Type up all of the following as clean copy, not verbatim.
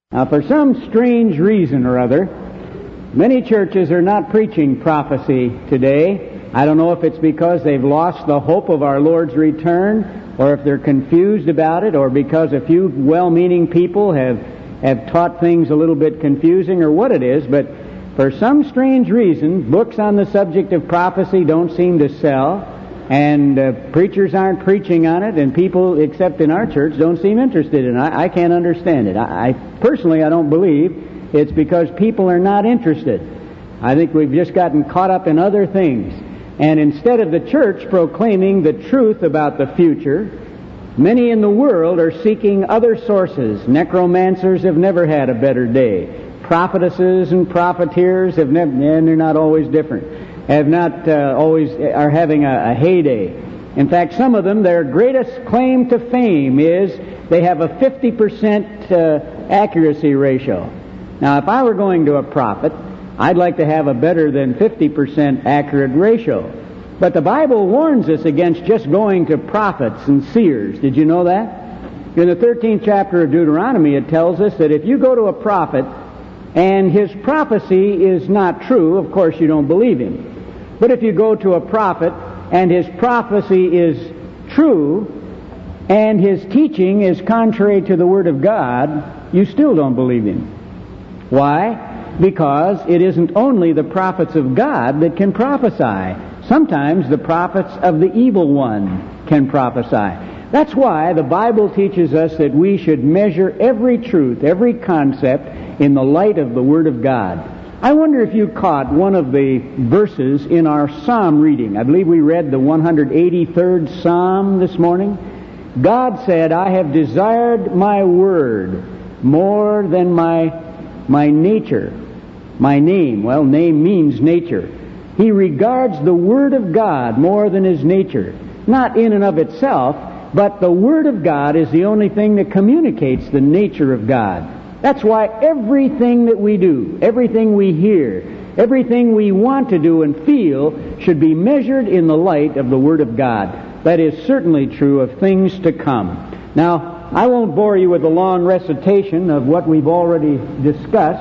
Now, for some strange reason or other, many churches are not preaching prophecy today. I don't know if it's because they've lost the hope of our Lord's return, or if they're confused about it, or because a few well-meaning people have taught things a little bit confusing, or what it is, but for some strange reason, books on the subject of prophecy don't seem to sell, and preachers aren't preaching on it, and people, except in our church, don't seem interested in it. I can't understand it. I personally don't believe it's because people are not interested. I think we've just gotten caught up in other things. And instead of the church proclaiming the truth about the future, many in the world are seeking other sources. Necromancers have never had a better day. Prophetesses and profiteers have never, and they're not always different, have not always are having a heyday. In fact, some of them, their greatest claim to fame is they have a 50% accuracy ratio. Now, if I were going to a prophet, I'd like to have a better than 50% accurate ratio. But the Bible warns us against just going to prophets and seers. Did you know that? In the 13th chapter of Deuteronomy, it tells us that if you go to a prophet and his prophecy is not true, of course you don't believe him. But if you go to a prophet and his prophecy is true and his teaching is contrary to the Word of God, you still don't believe him. Why? Because it isn't only the prophets of God that can prophesy. Sometimes the prophets of the evil one can prophesy. That's why the Bible teaches us that we should measure every truth, every concept in the light of the Word of God. I wonder if you caught one of the verses in our psalm reading. I believe we read the 183rd Psalm this morning. God said, "I have desired my word more than my nature." My name. Well, name means nature. He regards the Word of God more than his nature. Not in and of itself, but the Word of God is the only thing that communicates the nature of God. That's why everything that we do, everything we hear, everything we want to do and feel should be measured in the light of the Word of God. That is certainly true of things to come. Now, I won't bore you with a long recitation of what we've already discussed,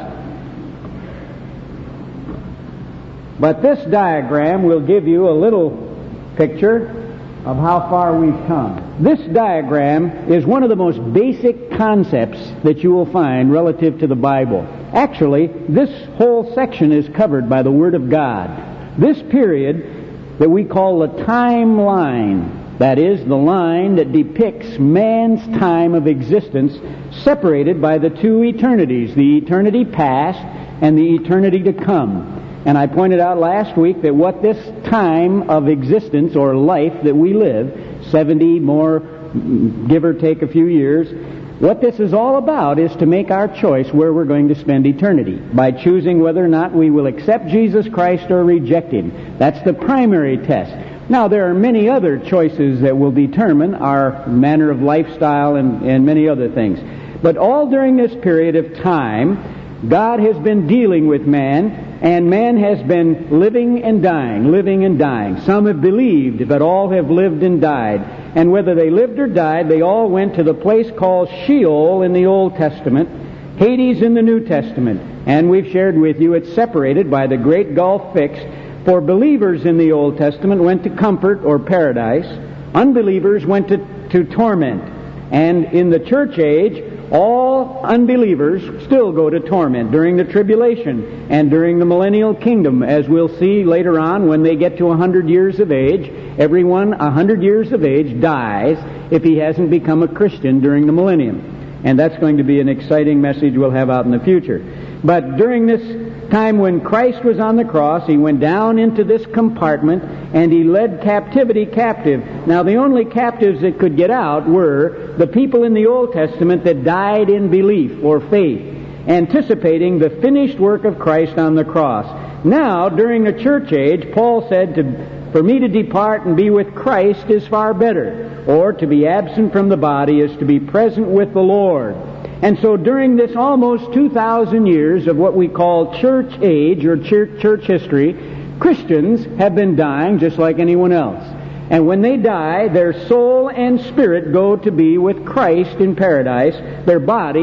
but this diagram will give you a little picture of how far we've come. This diagram is one of the most basic concepts that you will find relative to the Bible. Actually, this whole section is covered by the Word of God. This period that we call the timeline, that is, the line that depicts man's time of existence separated by the two eternities, the eternity past and the eternity to come. And I pointed out last week that what this time of existence or life that we live, 70 more, give or take a few years, what this is all about is to make our choice where we're going to spend eternity by choosing whether or not we will accept Jesus Christ or reject Him. That's the primary test. Now, there are many other choices that will determine our manner of lifestyle and many other things. But all during this period of time, God has been dealing with man, and man has been living and dying, living and dying. Some have believed, but all have lived and died. And whether they lived or died, they all went to the place called Sheol in the Old Testament, Hades in the New Testament. And we've shared with you it's separated by the great gulf fixed. For believers in the Old Testament went to comfort or paradise. Unbelievers went to torment. And in the church age, all unbelievers still go to torment during the tribulation and during the millennial kingdom, as we'll see later on when they get to 100 years of age. Everyone 100 years of age dies if he hasn't become a Christian during the millennium. And that's going to be an exciting message we'll have out in the future. But during this time when Christ was on the cross, He went down into this compartment and He led captivity captive. Now, the only captives that could get out were the people in the Old Testament that died in belief or faith, anticipating the finished work of Christ on the cross. Now, during the church age, Paul said, "For me to depart and be with Christ is far better, or to be absent from the body is to be present with the Lord." And so during this almost 2,000 years of what we call church age or church history, Christians have been dying just like anyone else. And when they die, their soul and spirit go to be with Christ in paradise. Their body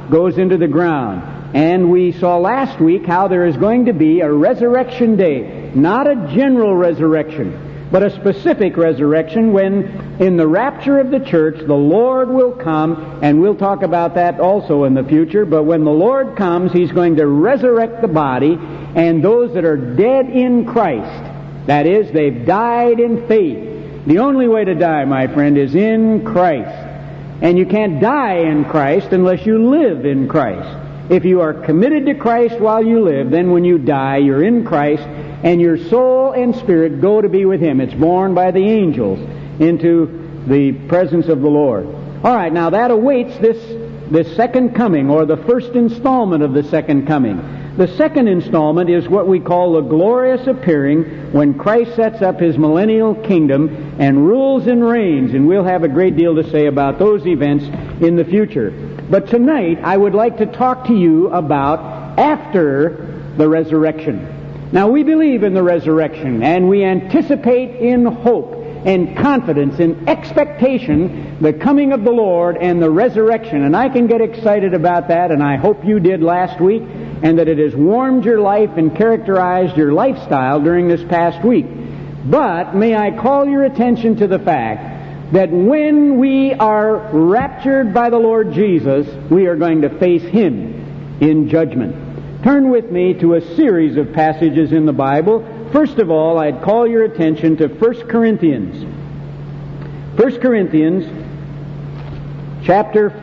goes into the ground. And we saw last week how there is going to be a resurrection day. Not a general resurrection, but a specific resurrection when in the rapture of the church the Lord will come, and we'll talk about that also in the future, but when the Lord comes, He's going to resurrect the body, and those that are dead in Christ, that is, they've died in faith. The only way to die, my friend, is in Christ. And you can't die in Christ unless you live in Christ. If you are committed to Christ while you live, then when you die, you're in Christ, and your soul and spirit go to be with Him. It's borne by the angels into the presence of the Lord. All right, now that awaits this second coming, or the first installment of the second coming. The second installment is what we call the glorious appearing, when Christ sets up His millennial kingdom and rules and reigns, and we'll have a great deal to say about those events in the future. But tonight, I would like to talk to you about after the resurrection. Now, we believe in the resurrection, and we anticipate in hope and confidence and expectation the coming of the Lord and the resurrection. And I can get excited about that, and I hope you did last week, and that it has warmed your life and characterized your lifestyle during this past week. But may I call your attention to the fact that when we are raptured by the Lord Jesus, we are going to face Him in judgment. Turn with me to a series of passages in the Bible. First of all, I'd call your attention to 1 Corinthians. 1 Corinthians chapter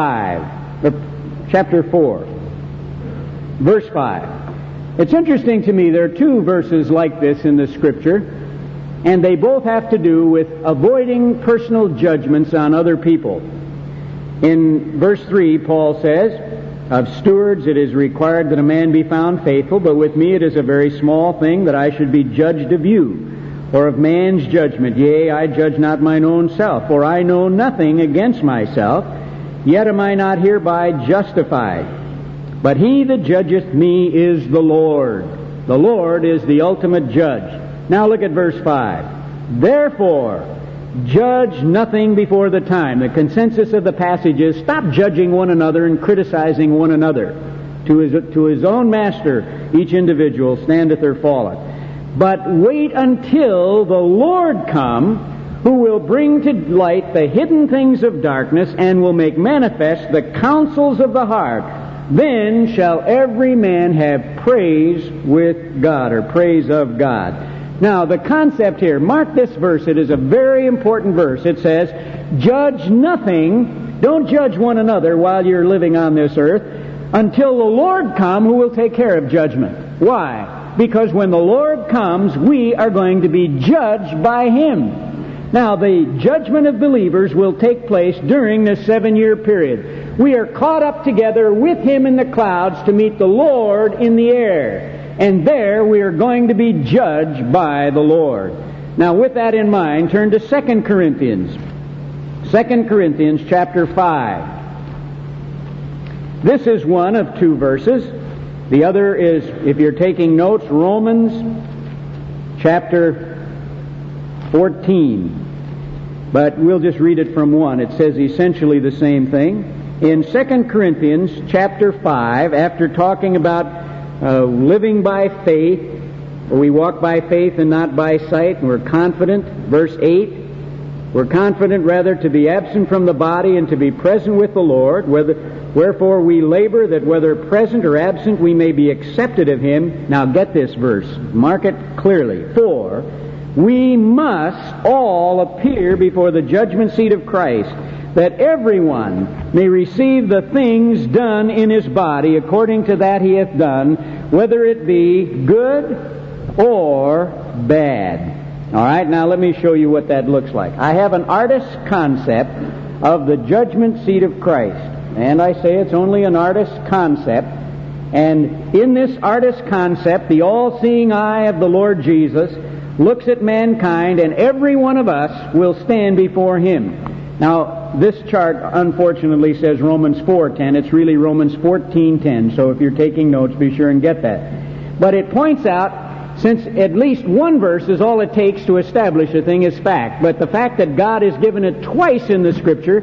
4, verse 5. It's interesting to me, there are two verses like this in the Scripture, and they both have to do with avoiding personal judgments on other people. In verse 3, Paul says, "Of stewards it is required that a man be found faithful, but with me it is a very small thing that I should be judged of you, or of man's judgment. Yea, I judge not mine own self, for I know nothing against myself, yet am I not hereby justified. But He that judgeth me is the Lord." The Lord is the ultimate judge. Now look at verse 5. "Therefore, judge nothing before the time." The consensus of the passage is, stop judging one another and criticizing one another. To his own master, each individual standeth or falleth. "But wait until the Lord come, who will bring to light the hidden things of darkness, and will make manifest the counsels of the heart. Then shall every man have praise with God," or praise of God. Now, the concept here, mark this verse, it is a very important verse. It says, judge nothing, don't judge one another while you're living on this earth, until the Lord come, who will take care of judgment. Why? Because when the Lord comes, we are going to be judged by Him. Now, the judgment of believers will take place during this 7-year period. We are caught up together with Him in the clouds to meet the Lord in the air. And there we are going to be judged by the Lord. Now, with that in mind, turn to 2 Corinthians. 2 Corinthians chapter 5. This is one of two verses. The other is, if you're taking notes, Romans chapter 14. But we'll just read it from one. It says essentially the same thing. In 2 Corinthians chapter 5, after talking about living by faith, we walk by faith and not by sight, and we're confident. Verse 8, we're confident rather to be absent from the body and to be present with the Lord, wherefore we labor that whether present or absent we may be accepted of Him. Now get this verse, mark it clearly. "For we must all appear before the judgment seat of Christ, that everyone may receive the things done in his body according to that he hath done, whether it be good or bad." All right, now let me show you what that looks like. I have an artist's concept of the judgment seat of Christ. And I say it's only an artist's concept. And in this artist's concept, the all-seeing eye of the Lord Jesus looks at mankind, and every one of us will stand before Him. Now, this chart unfortunately says Romans 4:10. It's really Romans 14:10. So if you're taking notes, be sure and get that. But it points out, since at least one verse is all it takes to establish a thing as fact, but the fact that God has given it twice in the Scripture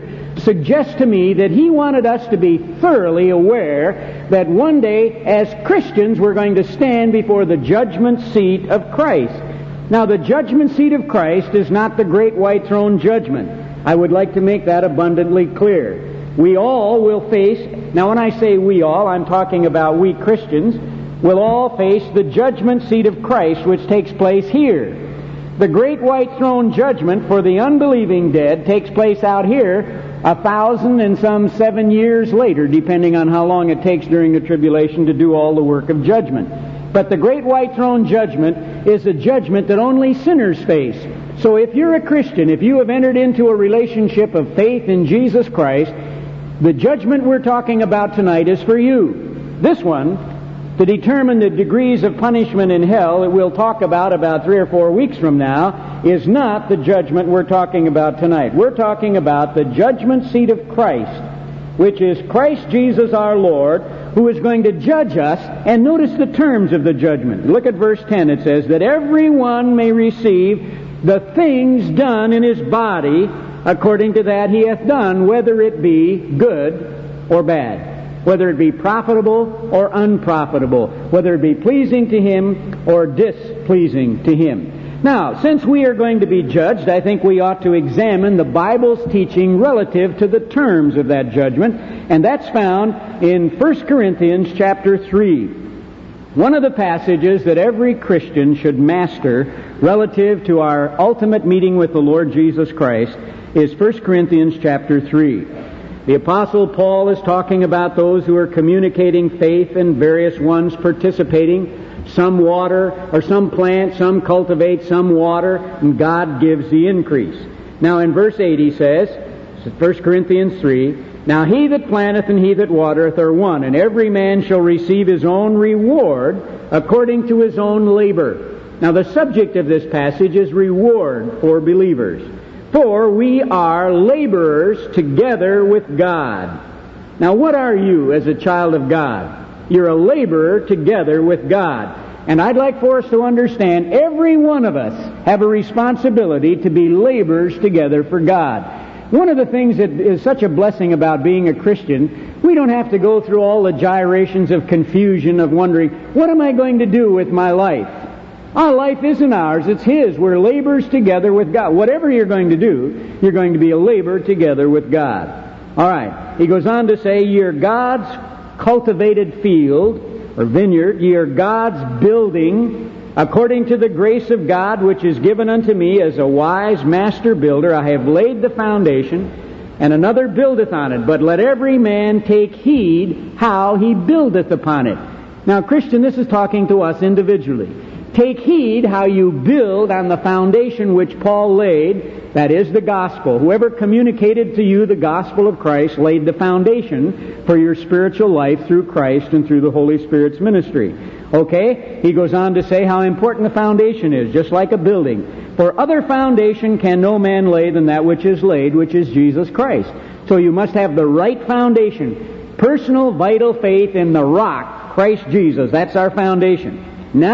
suggests to me that he wanted us to be thoroughly aware that one day, as Christians, we're going to stand before the judgment seat of Christ. Now, the judgment seat of Christ is not the great white throne judgment. I would like to make that abundantly clear. We all will face, now when I say we all, I'm talking about we Christians, will all face the judgment seat of Christ, which takes place here. The great white throne judgment for the unbelieving dead takes place out here 1,000 and some 7 years later, depending on how long it takes during the tribulation to do all the work of judgment. But the great white throne judgment is a judgment that only sinners face. So if you're a Christian, if you have entered into a relationship of faith in Jesus Christ, the judgment we're talking about tonight is for you. This one, to determine the degrees of punishment in hell that we'll talk about 3 or 4 weeks from now, is not the judgment we're talking about tonight. We're talking about the judgment seat of Christ, which is Christ Jesus our Lord, who is going to judge us. And notice the terms of the judgment. Look at verse 10. It says, that everyone may receive the things done in his body according to that he hath done, whether it be good or bad, whether it be profitable or unprofitable, whether it be pleasing to him or displeasing to him. Now, since we are going to be judged, I think we ought to examine the Bible's teaching relative to the terms of that judgment, and that's found in 1 Corinthians chapter 3. One of the passages that every Christian should master relative to our ultimate meeting with the Lord Jesus Christ is 1 Corinthians chapter 3. The Apostle Paul is talking about those who are communicating faith and various ones participating. Some water, or some plant, some cultivate, some water, and God gives the increase. Now in verse 8 he says, 1 Corinthians 3, now he that planteth and he that watereth are one, and every man shall receive his own reward according to his own labor. Now the subject of this passage is reward for believers. For we are laborers together with God. Now what are you as a child of God? You're a laborer together with God. And I'd like for us to understand every one of us have a responsibility to be laborers together for God. One of the things that is such a blessing about being a Christian, we don't have to go through all the gyrations of confusion of wondering, what am I going to do with my life? Our life isn't ours, it's His. We're laborers together with God. Whatever you're going to do, you're going to be a laborer together with God. All right. He goes on to say, ye are God's cultivated field, or vineyard. Ye are God's building, according to the grace of God, which is given unto me as a wise master builder. I have laid the foundation, and another buildeth on it. But let every man take heed how he buildeth upon it. Now, Christian, this is talking to us individually. Take heed how you build on the foundation which Paul laid, that is the gospel. Whoever communicated to you the gospel of Christ laid the foundation for your spiritual life through Christ and through the Holy Spirit's ministry. Okay? He goes on to say how important the foundation is, just like a building. For other foundation can no man lay than that which is laid, which is Jesus Christ. So you must have the right foundation. Personal, vital faith in the rock, Christ Jesus. That's our foundation.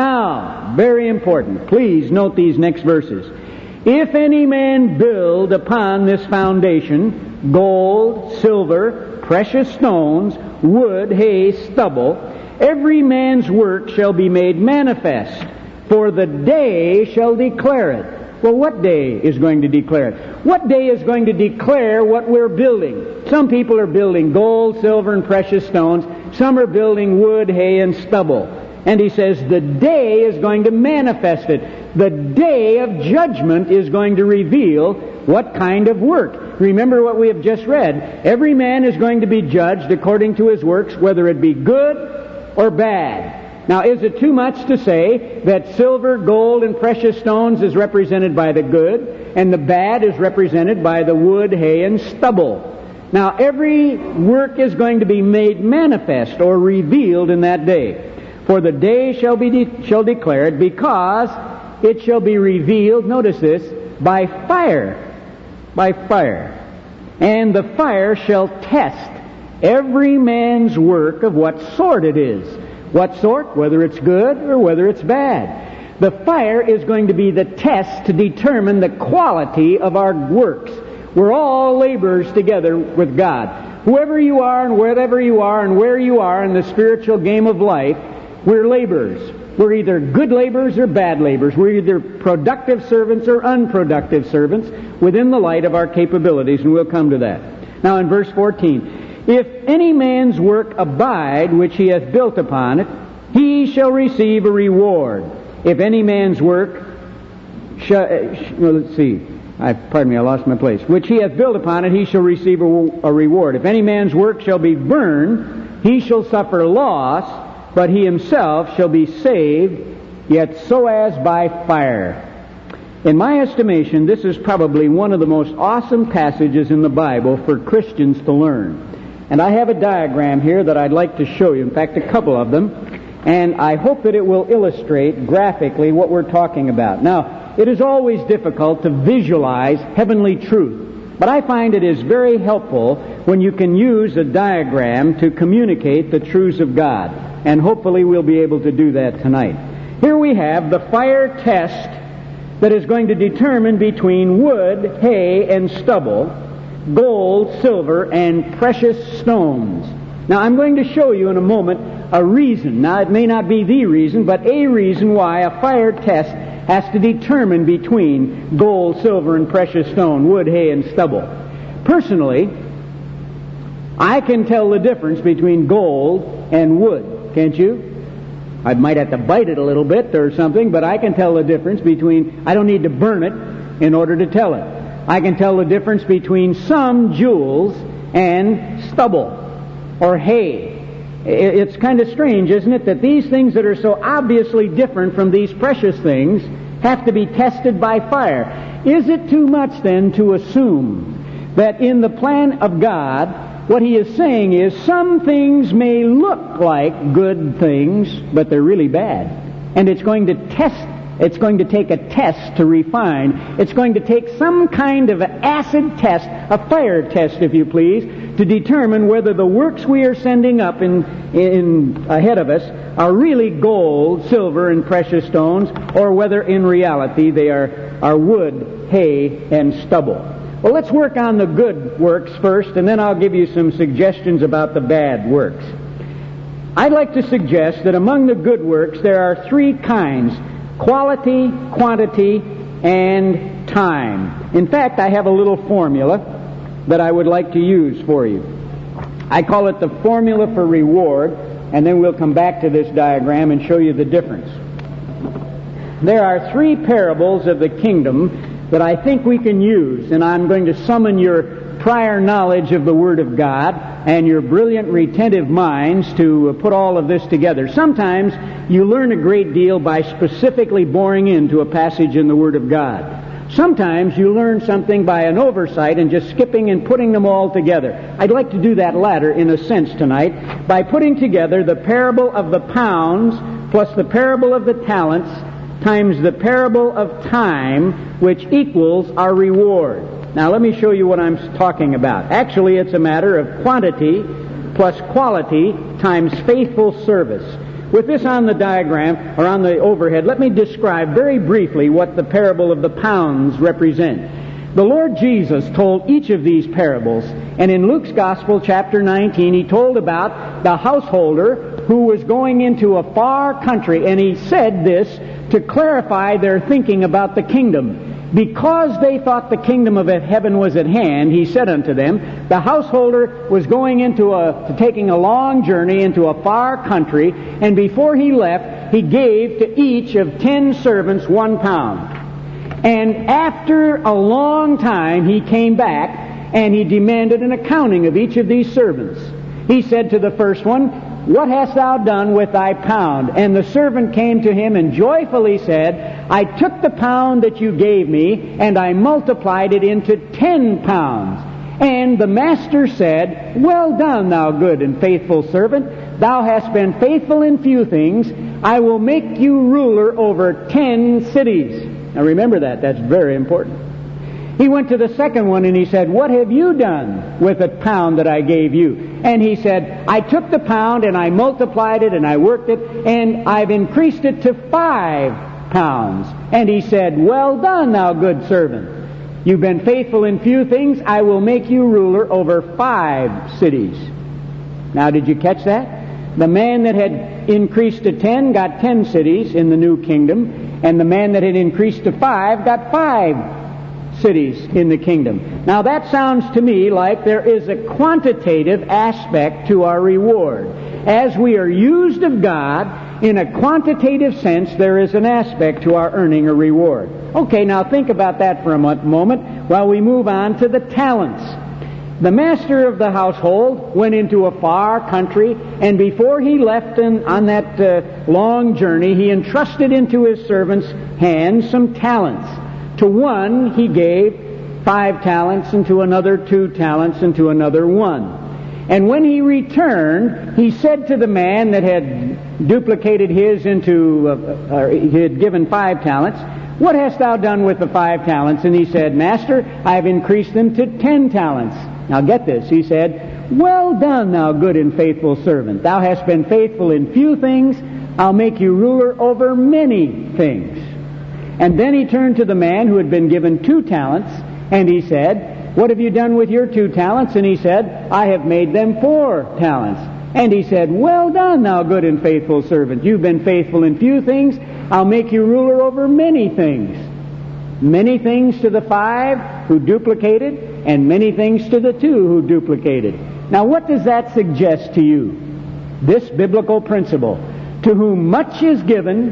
Now, very important, please note these next verses. If any man build upon this foundation gold, silver, precious stones, wood, hay, stubble, every man's work shall be made manifest, for the day shall declare it. Well, what day is going to declare it? What day is going to declare what we're building? Some people are building gold, silver, and precious stones. Some are building wood, hay, and stubble. And he says the day is going to manifest it. The day of judgment is going to reveal what kind of work. Remember what we have just read. Every man is going to be judged according to his works, whether it be good or bad. Now, is it too much to say that silver, gold, and precious stones is represented by the good, and the bad is represented by the wood, hay, and stubble? Now, every work is going to be made manifest or revealed in that day. For the day shall declare it, because it shall be revealed, notice this, by fire. By fire. And the fire shall test every man's work of what sort it is. What sort? Whether it's good or whether it's bad. The fire is going to be the test to determine the quality of our works. We're all laborers together with God. Whoever you are and whatever you are and where you are in the spiritual game of life, we're laborers. We're either good laborers or bad laborers. We're either productive servants or unproductive servants within the light of our capabilities, and we'll come to that. Now in verse 14, if any man's work abide which he hath built upon it, he shall receive a reward. If any man's work I lost my place. Which he hath built upon it, he shall receive a reward. If any man's work shall be burned, he shall suffer loss, but he himself shall be saved, yet so as by fire. In my estimation, this is probably one of the most awesome passages in the Bible for Christians to learn. And I have a diagram here that I'd like to show you, in fact, a couple of them, and I hope that it will illustrate graphically what we're talking about. Now, it is always difficult to visualize heavenly truth, but I find it is very helpful when you can use a diagram to communicate the truths of God, and hopefully we'll be able to do that tonight. Here we have the fire test that is going to determine between wood, hay, and stubble, gold, silver, and precious stones. Now, I'm going to show you in a moment a reason. Now, it may not be the reason, but a reason why a fire test has to determine between gold, silver, and precious stone, wood, hay, and stubble. Personally, I can tell the difference between gold and wood, can't you? I might have to bite it a little bit or something, but I can tell the difference between, I don't need to burn it in order to tell it. I can tell the difference between some jewels and stubble or hay. It's kind of strange, isn't it, that these things that are so obviously different from these precious things have to be tested by fire. Is it too much then to assume that in the plan of God, what he is saying is some things may look like good things, but they're really bad. And it's going to take a test to refine. It's going to take some kind of an acid test, a fire test, if you please, to determine whether the works we are sending up in ahead of us are really gold, silver, and precious stones, or whether in reality they are wood, hay, and stubble. Well, let's work on the good works first, and then I'll give you some suggestions about the bad works. I'd like to suggest that among the good works there are three kinds: quality, quantity, and time. In fact, I have a little formula that I would like to use for you. I call it the formula for reward, and then we'll come back to this diagram and show you the difference. There are three parables of the kingdom that I think we can use, and I'm going to summon your prior knowledge of the Word of God and your brilliant retentive minds to put all of this together. Sometimes you learn a great deal by specifically boring into a passage in the Word of God. Sometimes you learn something by an oversight and just skipping and putting them all together. I'd like to do that latter in a sense tonight by putting together the parable of the pounds plus the parable of the talents times the parable of time, which equals our reward. Now let me show you what I'm talking about. Actually, it's a matter of quantity plus quality times faithful service. With this on the diagram, or on the overhead, let me describe very briefly what the parable of the pounds represent. The Lord Jesus told each of these parables, and in Luke's Gospel, chapter 19, he told about the householder who was going into a far country, and he said this to clarify their thinking about the kingdom. Because they thought the kingdom of heaven was at hand, he said unto them, the householder was going taking a long journey into a far country, and before he left, he gave to each of 10 servants 1 pound. And after a long time, he came back, and he demanded an accounting of each of these servants. He said to the first one, what hast thou done with thy pound? And the servant came to him and joyfully said, I took the pound that you gave me, and I multiplied it into 10 pounds. And the master said, well done, thou good and faithful servant. Thou hast been faithful in few things. I will make you ruler over 10 cities. Now remember that. That's very important. He went to the second one and he said, what have you done with the pound that I gave you? And he said, I took the pound and I multiplied it and I worked it and I've increased it to 5 pounds. And he said, well done, thou good servant. You've been faithful in few things, I will make you ruler over 5 cities. Now, did you catch that? The man that had increased to 10 got 10 cities in the new kingdom, and the man that had increased to 5 got 5 cities in the kingdom. Now, that sounds to me like there is a quantitative aspect to our reward. As we are used of God, in a quantitative sense, there is an aspect to our earning a reward. Okay, now think about that for a moment while we move on to the talents. The master of the household went into a far country, and before he left on that long journey, he entrusted into his servant's hands some talents. To one he gave 5 talents, and to another 2 talents, and to another 1. And when he returned, he said to the man that had duplicated his he had given 5 talents, "What hast thou done with the 5 talents?" And he said, "Master, I have increased them to 10 talents. Now get this, he said, "Well done, thou good and faithful servant. Thou hast been faithful in few things, I'll make you ruler over many things." And then he turned to the man who had been given 2 talents, and he said, "What have you done with your 2 talents?" And he said, "I have made them 4 talents. And he said, "Well done, thou good and faithful servant. You've been faithful in few things, I'll make you ruler over many things." Many things to the 5 who duplicated, and many things to the 2 who duplicated. Now, what does that suggest to you? This biblical principle: to whom much is given,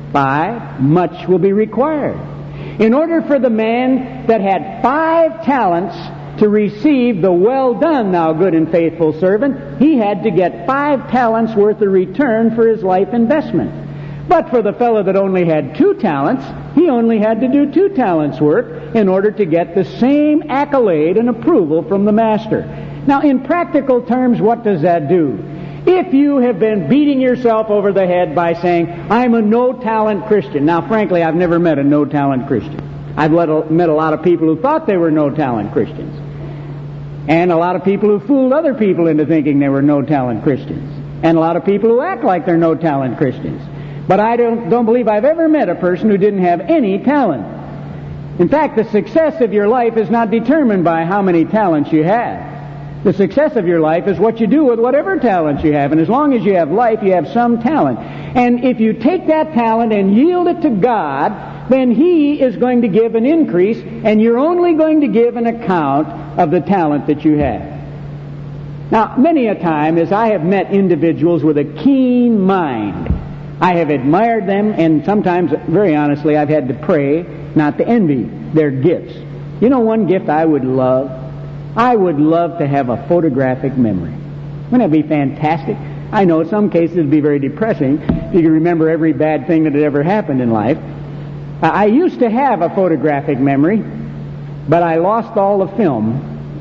much will be required. In order for the man that had 5 talents to receive the "well done, thou good and faithful servant," he had to get 5 talents worth of return for his life investment. But for the fellow that only had 2 talents, he only had to do 2 talents' work in order to get the same accolade and approval from the master. Now, in practical terms, what does that do? If you have been beating yourself over the head by saying, "I'm a no-talent Christian." Now, frankly, I've never met a no-talent Christian. I've met a lot of people who thought they were no-talent Christians. And a lot of people who fooled other people into thinking they were no-talent Christians. And a lot of people who act like they're no-talent Christians. But I don't believe I've ever met a person who didn't have any talent. In fact, the success of your life is not determined by how many talents you have. The success of your life is what you do with whatever talents you have. And as long as you have life, you have some talent. And if you take that talent and yield it to God, then He is going to give an increase, and you're only going to give an account of the talent that you have. Now, many a time, as I have met individuals with a keen mind, I have admired them, and sometimes, very honestly, I've had to pray not to envy their gifts. You know one gift I would love? I would love to have a photographic memory. Wouldn't that be fantastic? I know in some cases it would be very depressing if you can remember every bad thing that had ever happened in life. I used to have a photographic memory, but I lost all the film,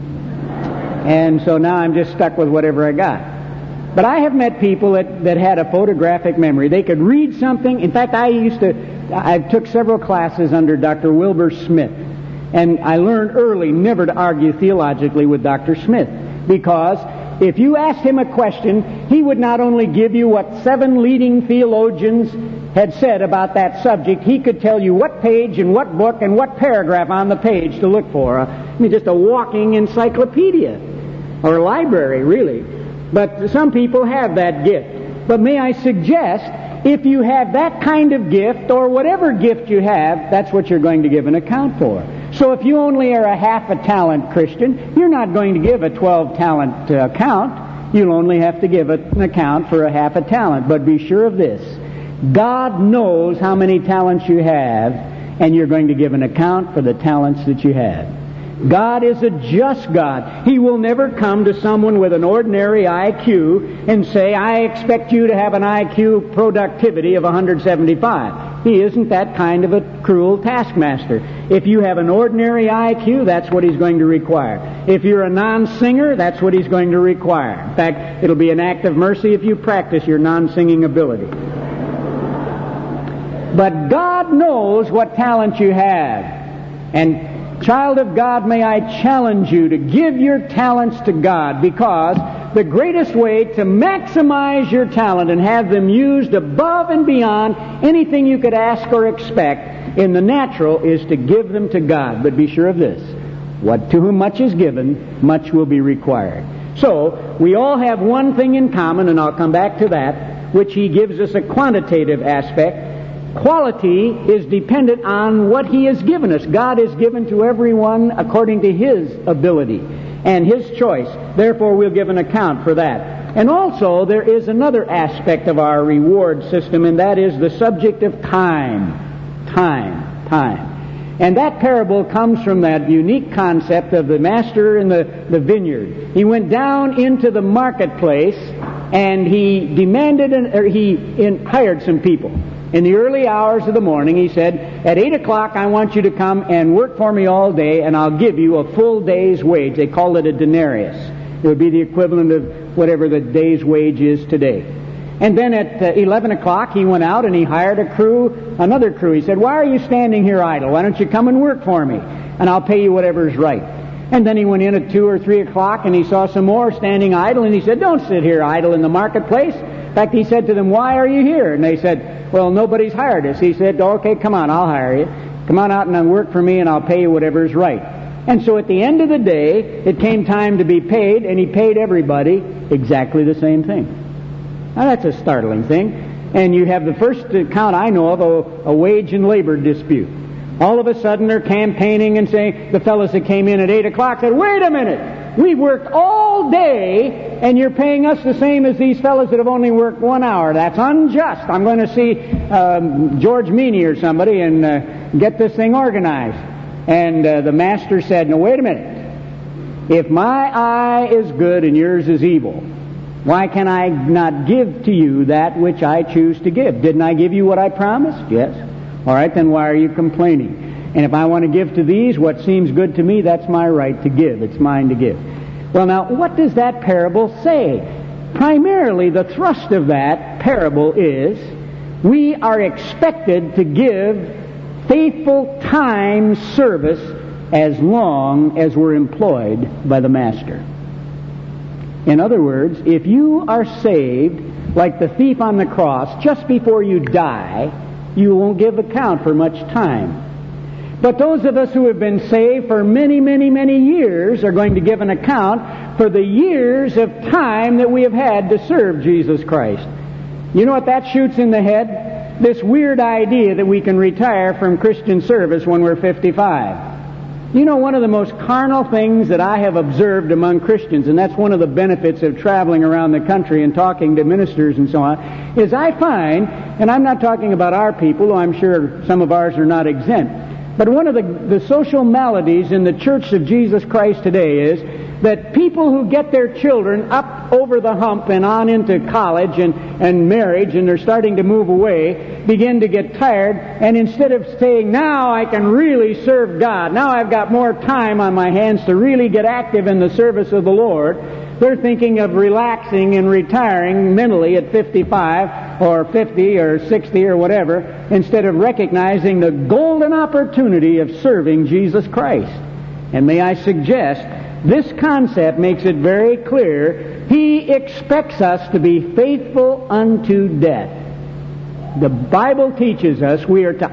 and so now I'm just stuck with whatever I got. But I have met people that had a photographic memory. They could read something. In fact, I took several classes under Dr. Wilbur Smith. And I learned early never to argue theologically with Dr. Smith. Because if you asked him a question, he would not only give you what 7 leading theologians had said about that subject, he could tell you what page and what book and what paragraph on the page to look for. Just a walking encyclopedia. Or library, really. But some people have that gift. But may I suggest, if you have that kind of gift, or whatever gift you have, that's what you're going to give an account for. So if you only are a half a talent Christian, you're not going to give a 12-talent account. You'll only have to give an account for a half a talent. But be sure of this: God knows how many talents you have, and you're going to give an account for the talents that you have. God is a just God. He will never come to someone with an ordinary IQ and say, "I expect you to have an IQ productivity of 175. He isn't that kind of a cruel taskmaster. If you have an ordinary IQ, that's what He's going to require. If you're a non-singer, that's what He's going to require. In fact, it'll be an act of mercy if you practice your non-singing ability. But God knows what talent you have. And child of God, may I challenge you to give your talents to God, because the greatest way to maximize your talent and have them used above and beyond anything you could ask or expect in the natural is to give them to God. But be sure of this: what to whom much is given, much will be required. So, we all have one thing in common, and I'll come back to that, which He gives us a quantitative aspect. Quality is dependent on what He has given us. God has given to everyone according to His ability and His choice. Therefore, we'll give an account for that. And also, there is another aspect of our reward system, and that is the subject of time. Time. And that parable comes from that unique concept of the master in the vineyard. He went down into the marketplace and he demanded, hired some people. In the early hours of the morning, he said, at 8 o'clock I want you to come and work for me all day, and I'll give you a full day's wage. They called it a denarius. It would be the equivalent of whatever the day's wage is today. And then at 11 o'clock, he went out and he hired another crew. He said, why are you standing here idle? Why don't you come and work for me? And I'll pay you whatever is right. And then he went in at 2 or 3 o'clock and he saw some more standing idle, and he said, don't sit here idle in the marketplace. In fact, he said to them, why are you here? And they said, well, nobody's hired us. He said, okay, come on, I'll hire you. Come on out and work for me and I'll pay you whatever is right. And so at the end of the day, it came time to be paid, and he paid everybody exactly the same thing. Now, that's a startling thing. And you have the first account I know of a wage and labor dispute. All of a sudden they're campaigning and saying, the fellows that came in at 8 o'clock said, wait a minute, we've worked all day and you're paying us the same as these fellows that have only worked 1 hour. That's unjust. I'm going to see George Meany or somebody and get this thing organized. And the master said, no, wait a minute. If my eye is good and yours is evil, why can I not give to you that which I choose to give? Didn't I give you what I promised? Yes. All right, then why are you complaining? And if I want to give to these what seems good to me, that's my right to give. It's mine to give. Well, now, what does that parable say? Primarily, the thrust of that parable is we are expected to give faithful time service as long as we're employed by the Master. In other words, if you are saved like the thief on the cross just before you die, you won't give account for much time. But those of us who have been saved for many, many, many years are going to give an account for the years of time that we have had to serve Jesus Christ. You know what that shoots in the head? This weird idea that we can retire from Christian service when we're 55. You know, one of the most carnal things that I have observed among Christians, and that's one of the benefits of traveling around the country and talking to ministers and so on, is I find, and I'm not talking about our people, though I'm sure some of ours are not exempt, but one of the social maladies in the Church of Jesus Christ today is that people who get their children up over the hump and on into college and marriage, and they're starting to move away, begin to get tired, and instead of saying, now I can really serve God, now I've got more time on my hands to really get active in the service of the Lord, they're thinking of relaxing and retiring mentally at 55 or 50 or 60 or whatever, instead of recognizing the golden opportunity of serving Jesus Christ. And may I suggest, this concept makes it very clear. He expects us to be faithful unto death. The Bible teaches us we are to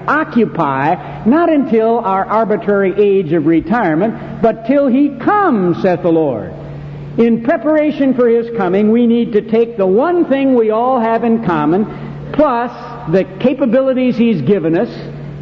occupy not until our arbitrary age of retirement, but till He comes, saith the Lord. In preparation for His coming, we need to take the one thing we all have in common, plus the capabilities He's given us,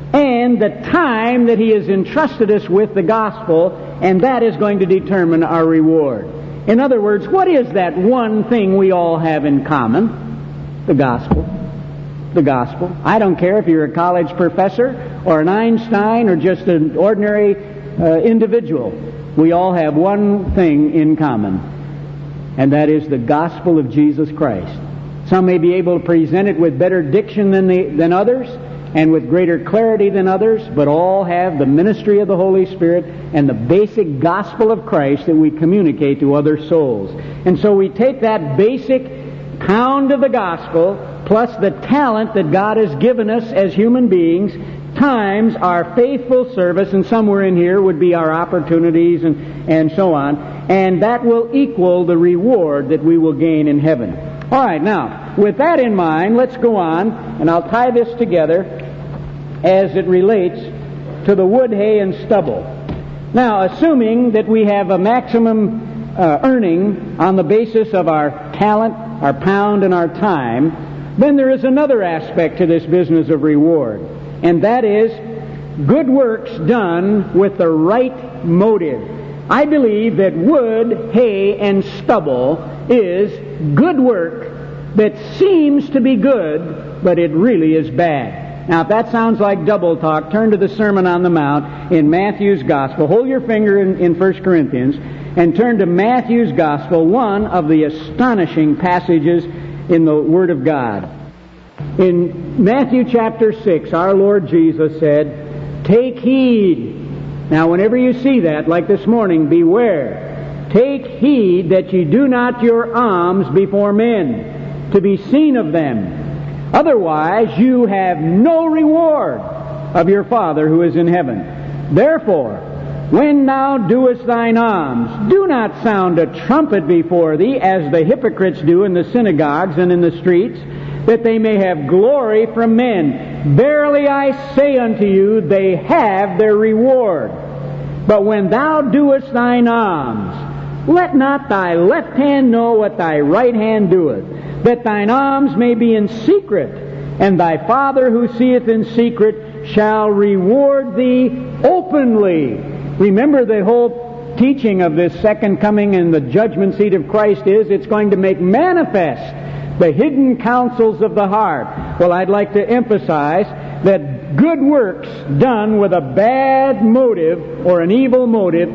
and the time that He has entrusted us with the gospel, and that is going to determine our reward. In other words, what is that one thing we all have in common? The gospel. The gospel. I don't care if you're a college professor or an Einstein or just an ordinary individual. We all have one thing in common, and that is the gospel of Jesus Christ. Some may be able to present it with better diction than others, and with greater clarity than others, but all have the ministry of the Holy Spirit and the basic gospel of Christ that we communicate to other souls. And so we take that basic pound of the gospel, plus the talent that God has given us as human beings, times our faithful service, and somewhere in here would be our opportunities and so on, and that will equal the reward that we will gain in heaven. All right, now, with that in mind, let's go on, and I'll tie this together as it relates to the wood, hay, and stubble. Now, assuming that we have a maximum earning on the basis of our talent, our pound, and our time, then there is another aspect to this business of reward, and that is good works done with the right motive. I believe that wood, hay, and stubble is good work that seems to be good, but it really is bad. Now, if that sounds like double talk, turn to the Sermon on the Mount in Matthew's Gospel. Hold your finger in 1 Corinthians and turn to Matthew's Gospel, one of the astonishing passages in the Word of God. In Matthew chapter 6, our Lord Jesus said, "Take heed." Now, whenever you see that, like this morning, beware. "Take heed that ye do not your alms before men, to be seen of them. Otherwise you have no reward of your Father who is in heaven. Therefore, when thou doest thine alms, do not sound a trumpet before thee, as the hypocrites do in the synagogues and in the streets, that they may have glory from men. Verily I say unto you, they have their reward. But when thou doest thine alms, let not thy left hand know what thy right hand doeth, that thine alms may be in secret, and thy Father who seeth in secret shall reward thee openly." Remember, the whole teaching of this second coming and the judgment seat of Christ is it's going to make manifest the hidden counsels of the heart. Well, I'd like to emphasize that good works done with a bad motive or an evil motive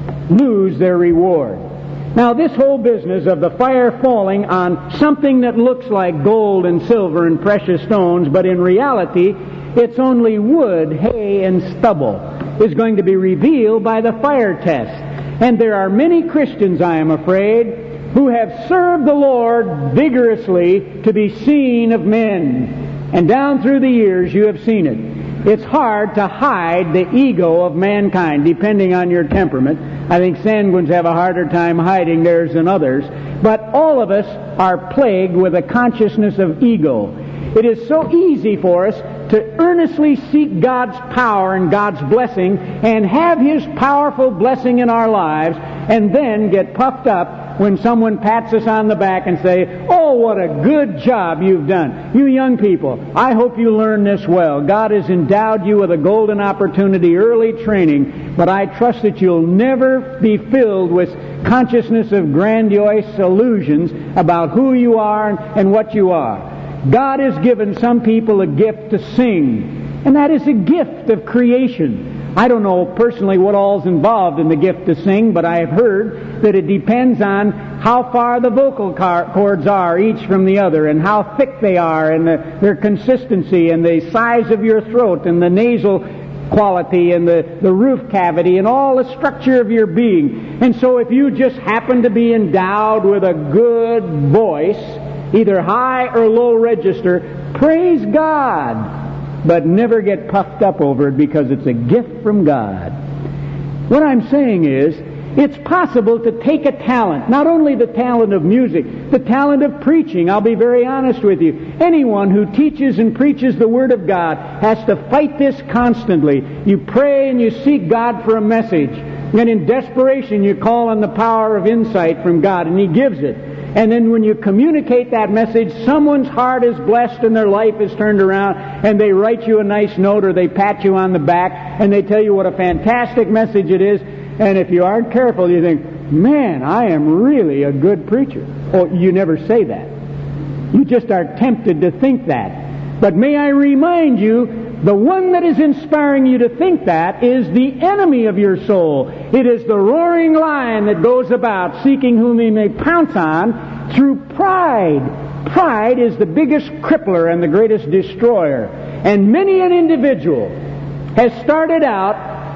lose their reward. Now, this whole business of the fire falling on something that looks like gold and silver and precious stones, but in reality it's only wood, hay, and stubble, is going to be revealed by the fire test. And there are many Christians, I am afraid, who have served the Lord vigorously to be seen of men. And down through the years you have seen it. It's hard to hide the ego of mankind, depending on your temperament. I think sanguines have a harder time hiding theirs than others. But all of us are plagued with a consciousness of ego. It is so easy for us to earnestly seek God's power and God's blessing and have His powerful blessing in our lives, and then get puffed up when someone pats us on the back and say, "Oh, what a good job you've done. You young people, I hope you learn this well. God has endowed you with a golden opportunity, early training, but I trust that you'll never be filled with consciousness of grandiose illusions about who you are and what you are." God has given some people a gift to sing, and that is a gift of creation. I don't know personally what all's involved in the gift to sing, but I have heard that it depends on how far the vocal cords are each from the other, and how thick they are, and their consistency, and the size of your throat, and the nasal quality, and the roof cavity, and all the structure of your being. And so if you just happen to be endowed with a good voice, either high or low register, praise God, but never get puffed up over it, because it's a gift from God. What I'm saying is, it's possible to take a talent, not only the talent of music, the talent of preaching. I'll be very honest with you. Anyone who teaches and preaches the Word of God has to fight this constantly. You pray and you seek God for a message, and in desperation you call on the power of insight from God, and He gives it. And then when you communicate that message, someone's heart is blessed and their life is turned around, and they write you a nice note, or they pat you on the back, and they tell you what a fantastic message it is. And if you aren't careful, you think, "Man, I am really a good preacher." Oh, you never say that. You just are tempted to think that. But may I remind you, the one that is inspiring you to think that is the enemy of your soul. It is the roaring lion that goes about seeking whom he may pounce on through pride. Pride is the biggest crippler and the greatest destroyer. And many an individual has started out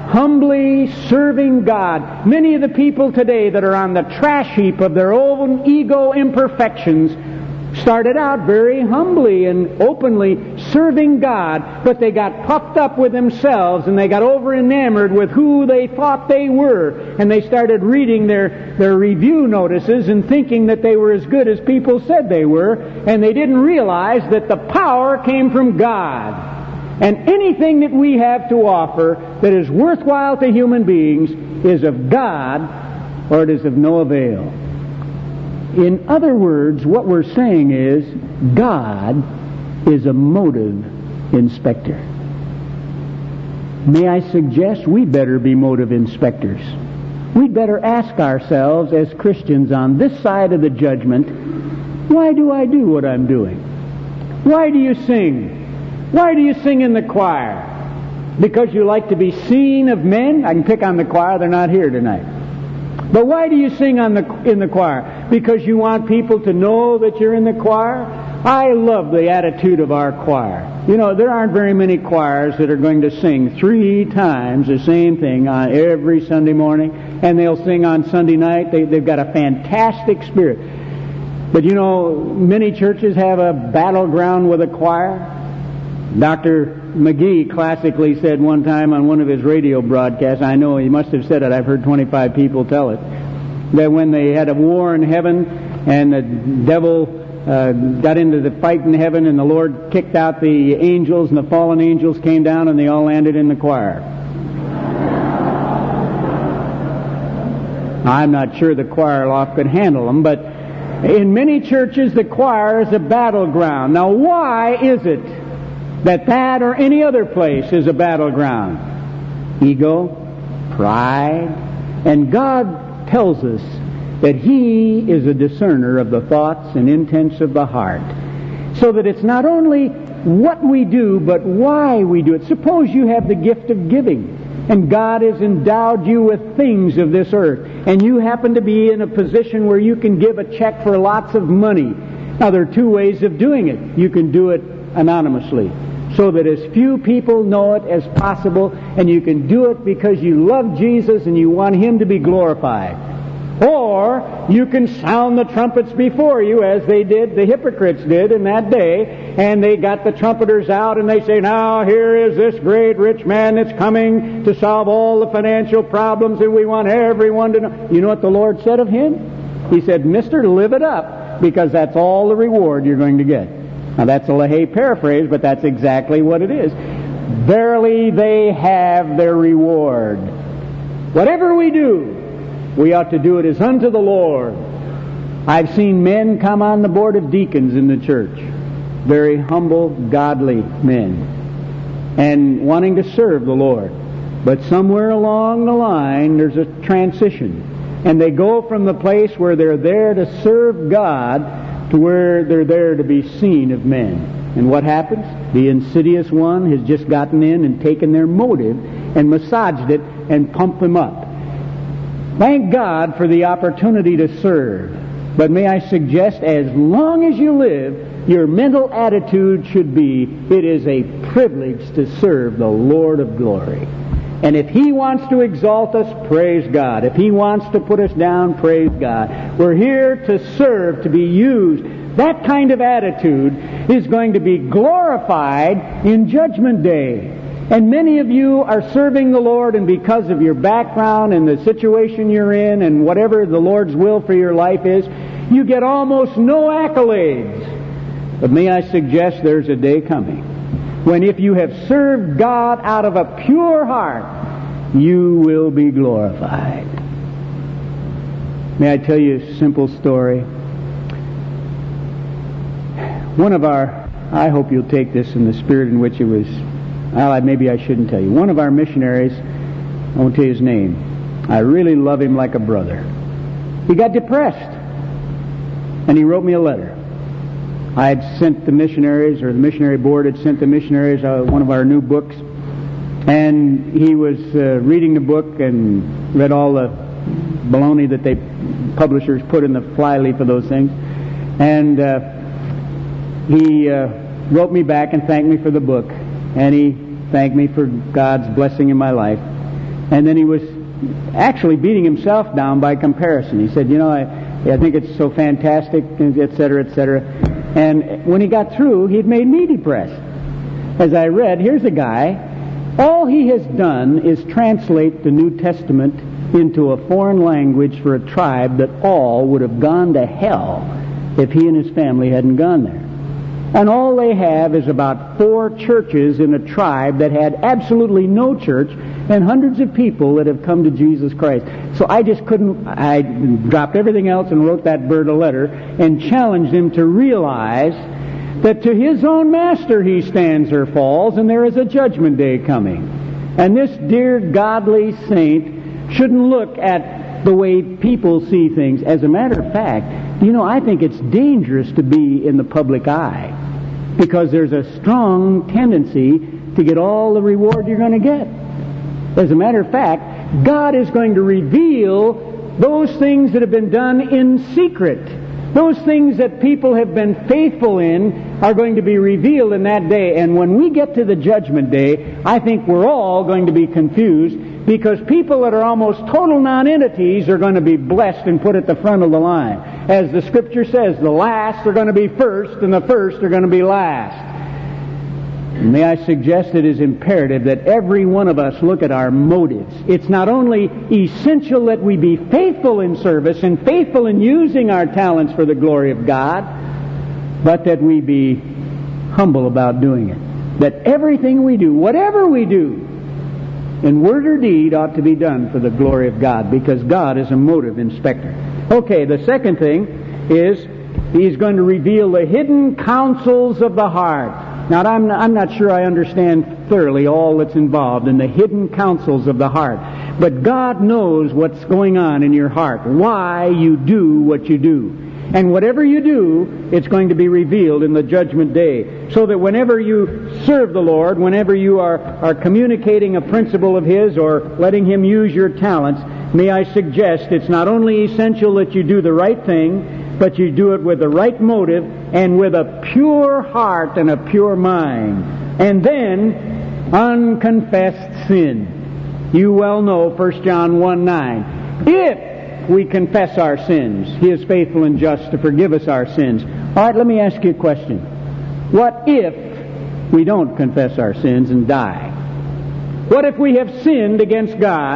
humbly serving God. Many of the people today that are on the trash heap of their own ego imperfections started out very humbly and openly serving God, but they got puffed up with themselves, and they got over-enamored with who they thought they were, and they started reading their review notices and thinking that they were as good as people said they were, and they didn't realize that the power came from God. And anything that we have to offer that is worthwhile to human beings is of God or it is of no avail. In other words, what we're saying is God is a motive inspector. May I suggest we better be motive inspectors. We'd better ask ourselves as Christians on this side of the judgment, why do I do what I'm doing? Why do you sing? Why do you sing in the choir? Because you like to be seen of men? I can pick on the choir, they're not here tonight. But why do you sing in the choir? Because you want people to know that you're in the choir? I love the attitude of our choir. You know, there aren't very many choirs that are going to sing 3 times the same thing on every Sunday morning, and they'll sing on Sunday night. They've got a fantastic spirit. But you know, many churches have a battleground with a choir. Dr. McGee classically said one time on one of his radio broadcasts, I know he must have said it, I've heard 25 people tell it, that when they had a war in heaven and the devil got into the fight in heaven and the Lord kicked out the angels and the fallen angels came down and they all landed in the choir. I'm not sure the choir loft could handle them, but in many churches the choir is a battleground. Now why is it that or any other place is a battleground? Ego, pride, and God tells us that He is a discerner of the thoughts and intents of the heart. So that it's not only what we do, but why we do it. Suppose you have the gift of giving, and God has endowed you with things of this earth, and you happen to be in a position where you can give a check for lots of money. Now, there are 2 ways of doing it. You can do it anonymously, so that as few people know it as possible, and you can do it because you love Jesus and you want Him to be glorified. Or you can sound the trumpets before you, as they did, the hypocrites did in that day, and they got the trumpeters out and they say, now here is this great rich man that's coming to solve all the financial problems and we want everyone to know. You know what the Lord said of him? He said, Mister, live it up, because that's all the reward you're going to get. Now that's a LaHaye paraphrase, but that's exactly what it is. Verily they have their reward. Whatever we do, we ought to do it as unto the Lord. I've seen men come on the board of deacons in the church, very humble, godly men, and wanting to serve the Lord. But somewhere along the line there's a transition, and they go from the place where they're there to serve God to where they're there to be seen of men. And what happens? The insidious one has just gotten in and taken their motive and massaged it and pumped them up. Thank God for the opportunity to serve. But may I suggest, as long as you live, your mental attitude should be, it is a privilege to serve the Lord of glory. And if He wants to exalt us, praise God. If He wants to put us down, praise God. We're here to serve, to be used. That kind of attitude is going to be glorified in Judgment Day. And many of you are serving the Lord, and because of your background and the situation you're in and whatever the Lord's will for your life is, you get almost no accolades. But may I suggest there's a day coming when if you have served God out of a pure heart, you will be glorified. May I tell you a simple story? I hope you'll take this in the spirit in which it was. Well, maybe I shouldn't tell you. One of our missionaries, I won't tell you his name, I really love him like a brother. He got depressed, and he wrote me a letter. I had sent the missionaries, or the missionary board had sent the missionaries one of our new books, and he was reading the book and read all the baloney that publishers put in the flyleaf of those things, and he wrote me back and thanked me for the book. And he thanked me for God's blessing in my life. And then he was actually beating himself down by comparison. He said, you know, I think it's so fantastic, etc., etc. And when he got through, he had made me depressed. As I read, here's a guy, all he has done is translate the New Testament into a foreign language for a tribe that all would have gone to hell if he and his family hadn't gone there. And all they have is about 4 churches in a tribe that had absolutely no church, and hundreds of people that have come to Jesus Christ. So I dropped everything else and wrote that bird a letter and challenged him to realize that to his own master he stands or falls, and there is a judgment day coming. And this dear godly saint shouldn't look at the way people see things. As a matter of fact, I think it's dangerous to be in the public eye, because there's a strong tendency to get all the reward you're going to get. As a matter of fact, God is going to reveal those things that have been done in secret. Those things that people have been faithful in are going to be revealed in that day. And when we get to the judgment day, I think we're all going to be confused, because people that are almost total non-entities are going to be blessed and put at the front of the line. As the Scripture says, the last are going to be first, and the first are going to be last. May I suggest it is imperative that every one of us look at our motives. It's not only essential that we be faithful in service and faithful in using our talents for the glory of God, but that we be humble about doing it. That everything we do, whatever we do, in word or deed, ought to be done for the glory of God, because God is a motive inspector. Okay, the second thing is He's going to reveal the hidden counsels of the heart. Now, I'm not sure I understand thoroughly all that's involved in the hidden counsels of the heart. But God knows what's going on in your heart, why you do what you do. And whatever you do, it's going to be revealed in the judgment day. So that whenever you serve the Lord, whenever you are communicating a principle of His or letting Him use your talents, may I suggest it's not only essential that you do the right thing, but you do it with the right motive and with a pure heart and a pure mind. And then, unconfessed sin. You well know 1 John 1:9. If we confess our sins, He is faithful and just to forgive us our sins. All right, let me ask you a question. What if we don't confess our sins and die? What if we have sinned against God?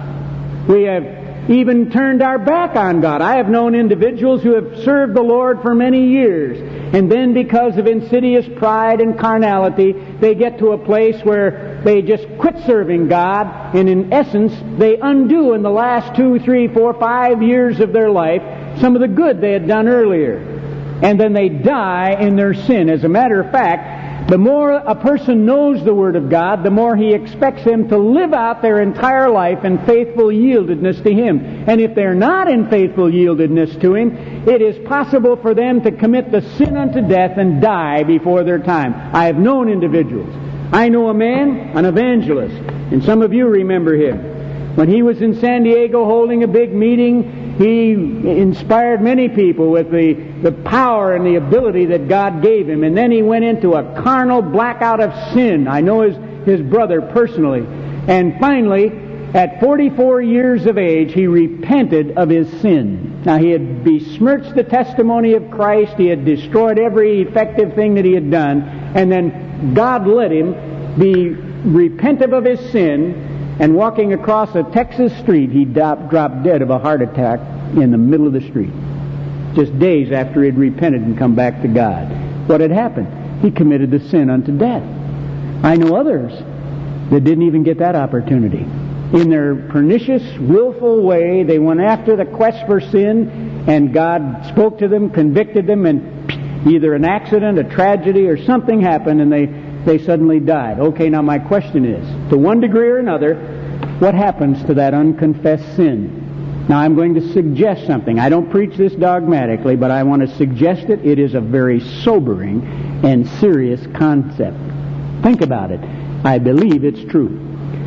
We have even turned our back on God. I have known individuals who have served the Lord for many years, and then because of insidious pride and carnality, they get to a place where they just quit serving God, and in essence, they undo in the last 2, 3, 4, 5 years of their life some of the good they had done earlier. And then they die in their sin. As a matter of fact, the more a person knows the Word of God, the more he expects them to live out their entire life in faithful yieldedness to Him. And if they're not in faithful yieldedness to Him, it is possible for them to commit the sin unto death and die before their time. I have known individuals. I know a man, an evangelist, and some of you remember him. When he was in San Diego holding a big meeting, he inspired many people with the power and the ability that God gave him. And then he went into a carnal blackout of sin. I know his brother personally. And finally, at 44 years of age, he repented of his sin. Now, he had besmirched the testimony of Christ. He had destroyed every effective thing that he had done. And then God let him be repentive of his sin. And walking across a Texas street, he dropped dead of a heart attack in the middle of the street. Just days after he had repented and come back to God. What had happened? He committed the sin unto death. I know others that didn't even get that opportunity. In their pernicious, willful way, they went after the quest for sin, and God spoke to them, convicted them, and either an accident, a tragedy, or something happened, and they suddenly died. Okay, now my question is, to one degree or another, what happens to that unconfessed sin? Now I'm going to suggest something. I don't preach this dogmatically, but I want to suggest it. It is a very sobering and serious concept. Think about it. I believe it's true.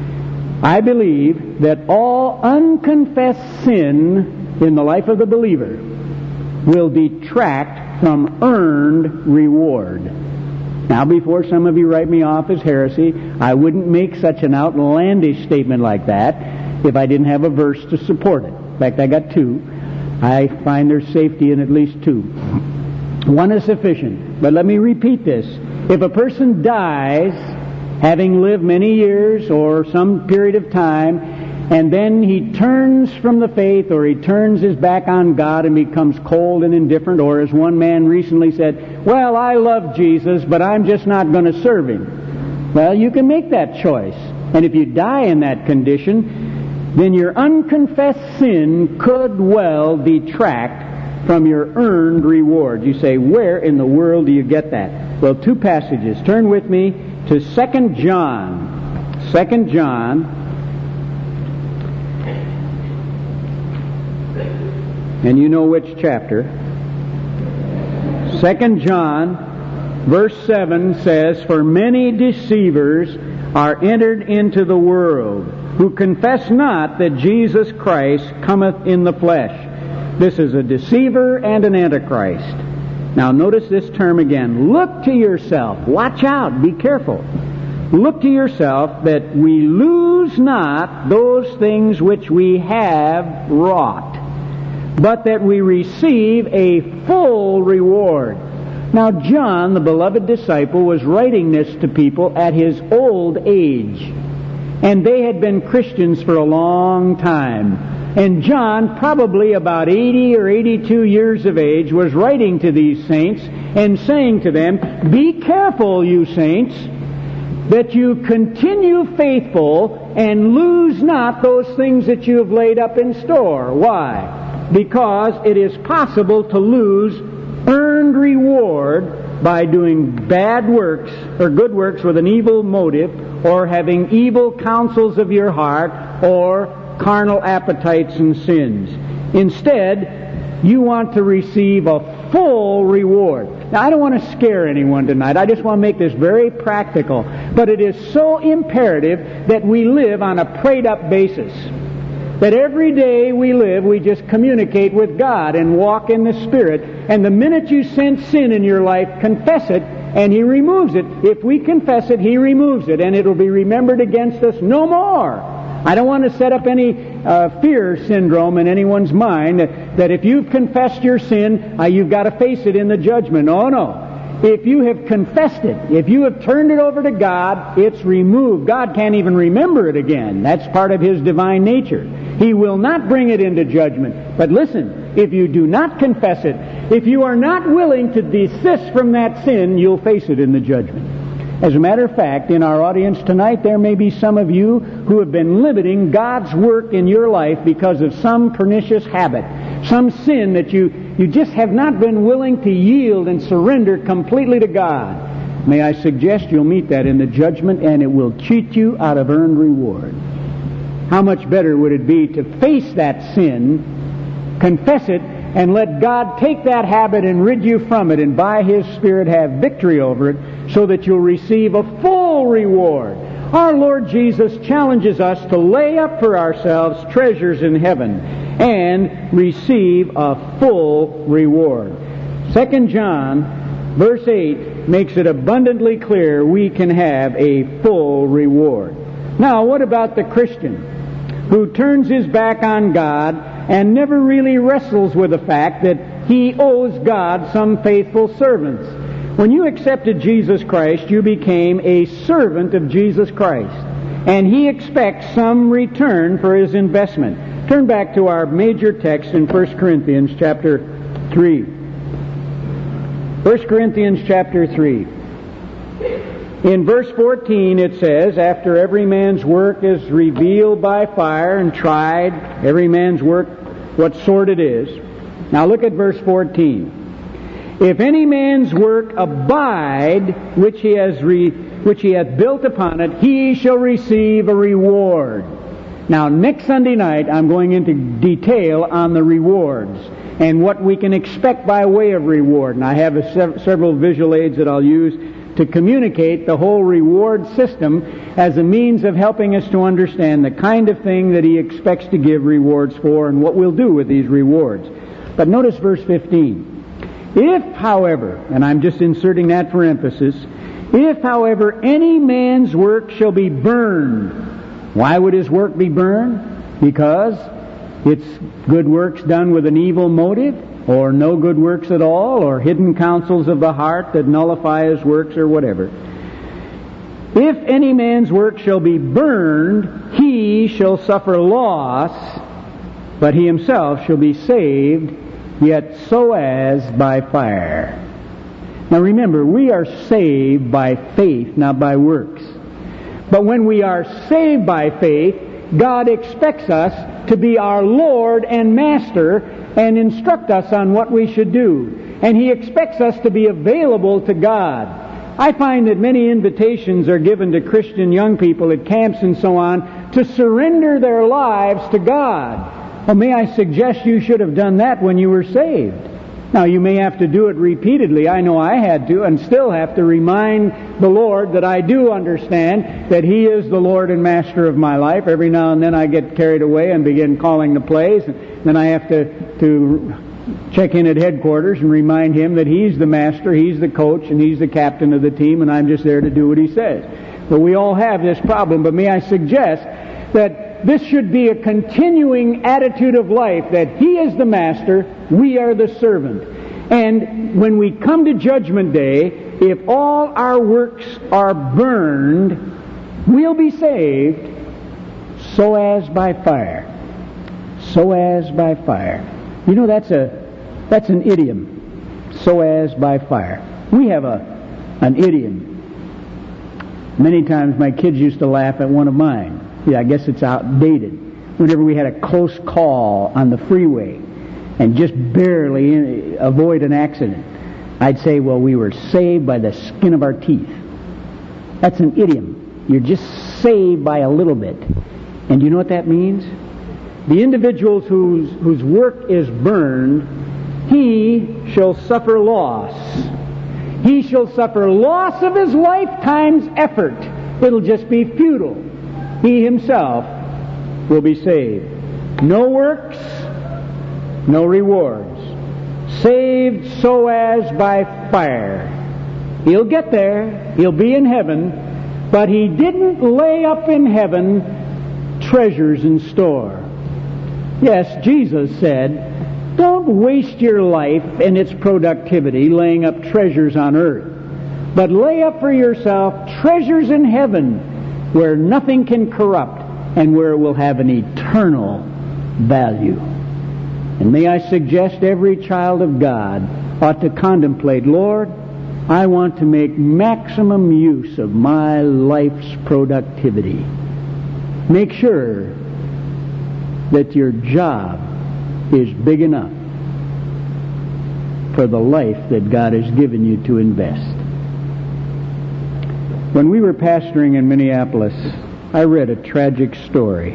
I believe that all unconfessed sin in the life of the believer will detract from earned reward. Now, before some of you write me off as heresy, I wouldn't make such an outlandish statement like that if I didn't have a verse to support it. In fact, I got 2. I find there's safety in at least 2. 1 is sufficient. But let me repeat this. If a person dies, having lived many years or some period of time, and then he turns from the faith, or he turns his back on God and becomes cold and indifferent, or as one man recently said, well, I love Jesus, but I'm just not going to serve him. Well, you can make that choice. And if you die in that condition, then your unconfessed sin could well detract from your earned reward. You say, where in the world do you get that? Well, two passages. Turn with me to 2 John. 2 John. And you know which chapter. 2 John, verse 7 says, for many deceivers are entered into the world, who confess not that Jesus Christ cometh in the flesh. This is a deceiver and an antichrist. Now notice this term again. Look to yourself. Watch out. Be careful. Look to yourself that we lose not those things which we have wrought, but that we receive a full reward. Now John, the beloved disciple, was writing this to people at his old age. And they had been Christians for a long time. And John, probably about 80 or 82 years of age, was writing to these saints and saying to them, be careful, you saints, that you continue faithful and lose not those things that you have laid up in store. Why? Because it is possible to lose earned reward by doing bad works or good works with an evil motive, or having evil counsels of your heart, or carnal appetites and sins. Instead, you want to receive a full reward. Now, I don't want to scare anyone tonight. I just want to make this very practical. But it is so imperative that we live on a prayed-up basis. That every day we live, we just communicate with God and walk in the Spirit. And the minute you sense sin in your life, confess it, and He removes it. If we confess it, He removes it, and it'll be remembered against us no more. I don't want to set up any fear syndrome in anyone's mind that if you've confessed your sin, you've got to face it in the judgment. Oh, no. If you have confessed it, if you have turned it over to God, it's removed. God can't even remember it again. That's part of His divine nature. He will not bring it into judgment. But listen, if you do not confess it, if you are not willing to desist from that sin, you'll face it in the judgment. As a matter of fact, in our audience tonight, there may be some of you who have been limiting God's work in your life because of some pernicious habit, some sin that you just have not been willing to yield and surrender completely to God. May I suggest you'll meet that in the judgment, and it will cheat you out of earned reward. How much better would it be to face that sin, confess it, and let God take that habit and rid you from it, and by His Spirit have victory over it, so that you'll receive a full reward. Our Lord Jesus challenges us to lay up for ourselves treasures in heaven and receive a full reward. 2 John, verse 8, makes it abundantly clear we can have a full reward. Now, what about the Christian who turns his back on God and never really wrestles with the fact that he owes God some faithful servants? When you accepted Jesus Christ, you became a servant of Jesus Christ, and He expects some return for His investment. Turn back to our major text in 1 Corinthians chapter 3. 1 Corinthians chapter 3. In verse 14 it says, after every man's work is revealed by fire and tried, every man's work, what sort it is. Now look at verse 14. If any man's work abide, which he hath built upon it, he shall receive a reward. Now, next Sunday night, I'm going into detail on the rewards and what we can expect by way of reward. And I have several visual aids that I'll use to communicate the whole reward system as a means of helping us to understand the kind of thing that He expects to give rewards for and what we'll do with these rewards. But notice verse 15. If, however, and I'm just inserting that for emphasis, if, however, any man's work shall be burned. Why would his work be burned? Because it's good works done with an evil motive, or no good works at all, or hidden counsels of the heart that nullify his works, or whatever. If any man's work shall be burned, he shall suffer loss, but he himself shall be saved, yet so as by fire. Now remember, we are saved by faith, not by works. But when we are saved by faith, God expects us to be our Lord and Master and instruct us on what we should do. And He expects us to be available to God. I find that many invitations are given to Christian young people at camps and so on to surrender their lives to God. Well, may I suggest you should have done that when you were saved. Now, you may have to do it repeatedly. I know I had to and still have to remind the Lord that I do understand that He is the Lord and Master of my life. Every now and then I get carried away and begin calling the plays, and then I have to check in at headquarters and remind Him that He's the Master, He's the coach, and He's the captain of the team, and I'm just there to do what He says. But we all have this problem, but may I suggest that this should be a continuing attitude of life, that He is the Master, we are the servant. And when we come to Judgment Day, if all our works are burned, we'll be saved so as by fire. So as by fire. You know, that's an idiom. So as by fire. We have an idiom. Many times my kids used to laugh at one of mine. Yeah, I guess it's outdated. Whenever we had a close call on the freeway and just barely avoid an accident, I'd say, well, we were saved by the skin of our teeth. That's an idiom. You're just saved by a little bit. And do you know what that means? The individuals whose work is burned, he shall suffer loss. He shall suffer loss of his lifetime's effort. It'll just be futile. He himself will be saved. No works, no rewards. Saved so as by fire. He'll get there. He'll be in heaven. But he didn't lay up in heaven treasures in store. Yes, Jesus said, don't waste your life and its productivity laying up treasures on earth, but lay up for yourself treasures in heaven, where nothing can corrupt and where it will have an eternal value. And may I suggest every child of God ought to contemplate, Lord, I want to make maximum use of my life's productivity. Make sure that your job is big enough for the life that God has given you to invest. When we were pastoring in Minneapolis, I read a tragic story.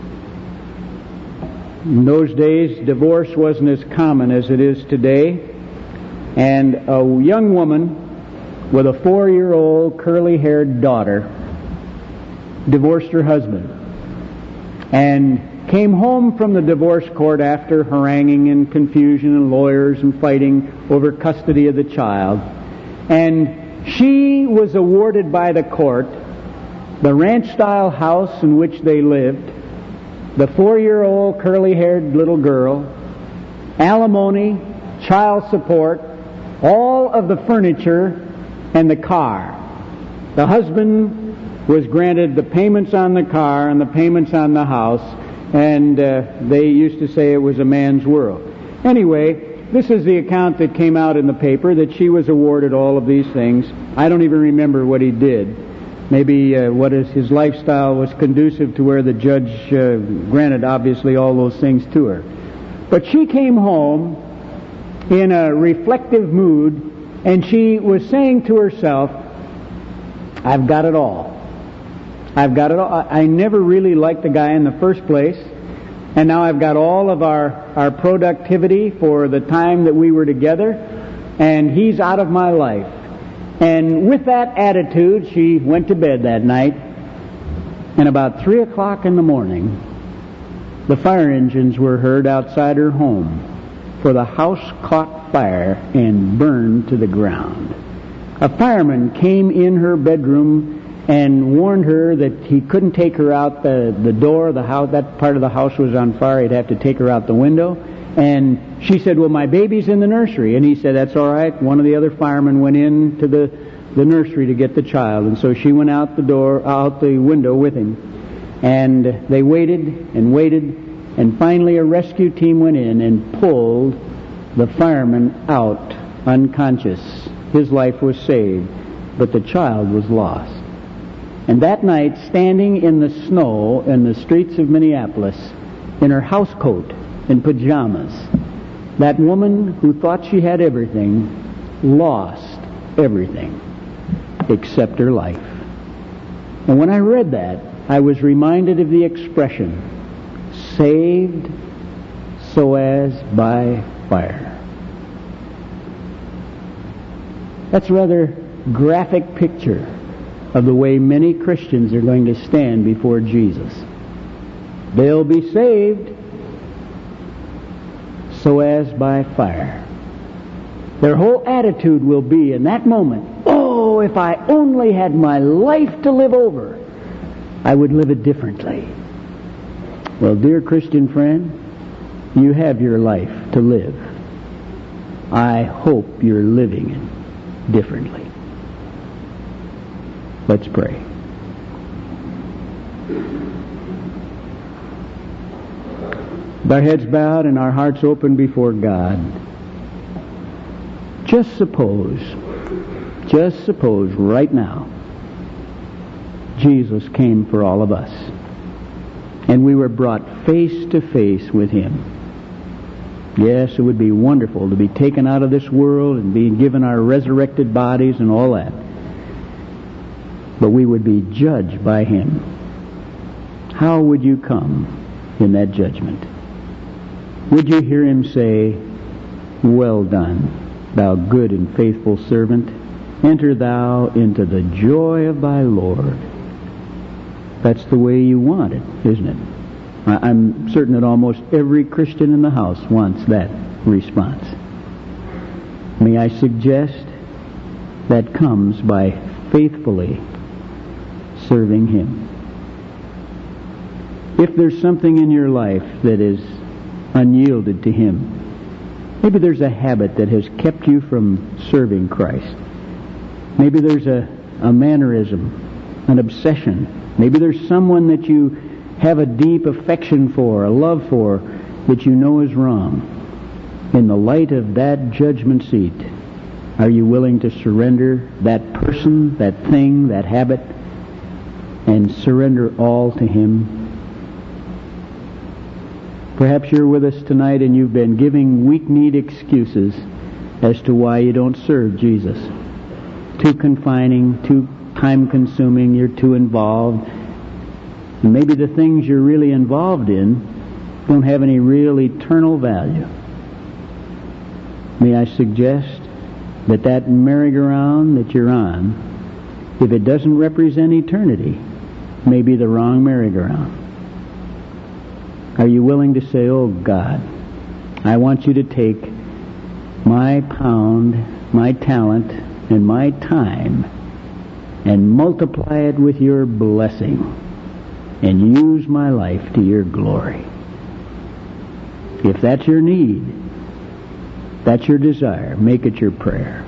In those days, divorce wasn't as common as it is today, and a young woman with a 4-year-old curly-haired daughter divorced her husband and came home from the divorce court after haranguing and confusion and lawyers and fighting over custody of the child. And she was awarded by the court the ranch-style house in which they lived, the 4-year-old curly-haired little girl, alimony, child support, all of the furniture, and the car. The husband was granted the payments on the car and the payments on the house, and they used to say it was a man's world. Anyway, this is the account that came out in the paper, that she was awarded all of these things. I don't even remember what he did. Maybe his lifestyle was conducive to where the judge granted, obviously, all those things to her. But she came home in a reflective mood, and she was saying to herself, I've got it all. I've got it all. I never really liked the guy in the first place, and now I've got all of our productivity for the time that we were together, and he's out of my life. And with that attitude, she went to bed that night, and about 3 o'clock in the morning, the fire engines were heard outside her home, for the house caught fire and burned to the ground. A fireman came in her bedroom and warned her that he couldn't take her out the door of the house. That part of the house was on fire. He'd have to take her out the window. And she said, well, my baby's in the nursery. And he said, that's all right. One of the other firemen went into the nursery to get the child, and so she went out the window with him. And they waited and waited, and finally a rescue team went in and pulled the fireman out unconscious. His life was saved, but the child was lost. And that night, standing in the snow in the streets of Minneapolis, in her housecoat and pajamas, that woman who thought she had everything lost everything except her life. And when I read that, I was reminded of the expression, saved so as by fire. That's a rather graphic picture of the way many Christians are going to stand before Jesus. They'll be saved so as by fire. Their whole attitude will be in that moment, oh, if I only had my life to live over, I would live it differently. Well, dear Christian friend, you have your life to live. I hope you're living it differently. Let's pray. With our heads bowed and our hearts open before God, just suppose right now, Jesus came for all of us, and we were brought face to face with Him. Yes, it would be wonderful to be taken out of this world and be given our resurrected bodies and all that. But we would be judged by Him. How would you come in that judgment? Would you hear Him say, "Well done, thou good and faithful servant. Enter thou into the joy of thy Lord"? That's the way you want it, isn't it? I'm certain that almost every Christian in the house wants that response. May I suggest that comes by faithfully serving Him. If there's something in your life that is unyielded to Him, maybe there's a habit that has kept you from serving Christ. Maybe there's a mannerism, an obsession. Maybe there's someone that you have a deep affection for, a love for, that you know is wrong. In the light of that judgment seat, are you willing to surrender that person, that thing, that habit, and surrender all to Him? Perhaps you're with us tonight and you've been giving weak-kneed excuses as to why you don't serve Jesus. Too confining, too time-consuming, you're too involved. And maybe the things you're really involved in don't have any real eternal value. May I suggest that merry-go-round that you're on, if it doesn't represent eternity, may be the wrong merry-go-round. Are you willing to say, "Oh God, I want you to take my pound, my talent, and my time and multiply it with your blessing and use my life to your glory"? If that's your need, that's your desire, make it your prayer.